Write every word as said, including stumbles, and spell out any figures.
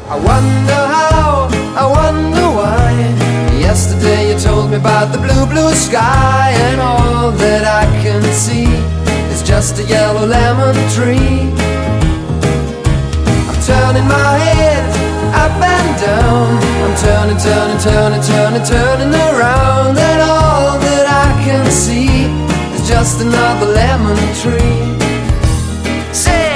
I wonder how, I wonder why. Yesterday you told me about the blue, blue sky, and all that I can see is just a yellow lemon tree. I'm turning my head up and down, I'm turning, turning, turning, turning, turning around, and all that I can see is just another lemon tree. Say